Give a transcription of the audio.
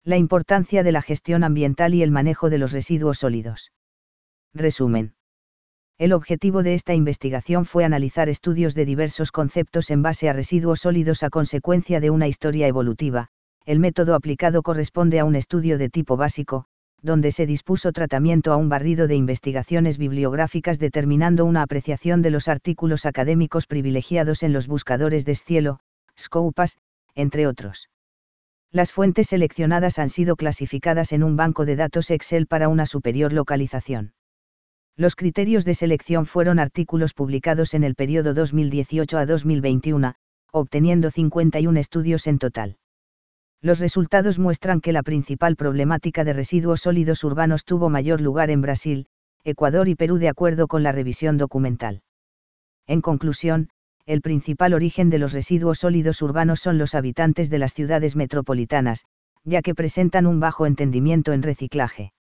La importancia de la gestión ambiental y el manejo de los residuos sólidos. Resumen. El objetivo de esta investigación fue analizar estudios de diversos conceptos en base a residuos sólidos a consecuencia de una historia evolutiva. El método aplicado corresponde a un estudio de tipo básico, donde se dispuso tratamiento a un barrido de investigaciones bibliográficas determinando una apreciación de los artículos académicos privilegiados en los buscadores de Scielo, Scopus, entre otros. Las fuentes seleccionadas han sido clasificadas en un banco de datos Excel para una superior localización. Los criterios de selección fueron artículos publicados en el periodo 2018 a 2021, obteniendo 51 estudios en total. Los resultados muestran que la principal problemática de residuos sólidos urbanos tuvo mayor lugar en Brasil, Ecuador y Perú de acuerdo con la revisión documental. En conclusión, el principal origen de los residuos sólidos urbanos son los habitantes de las ciudades metropolitanas, ya que presentan un bajo entendimiento en reciclaje.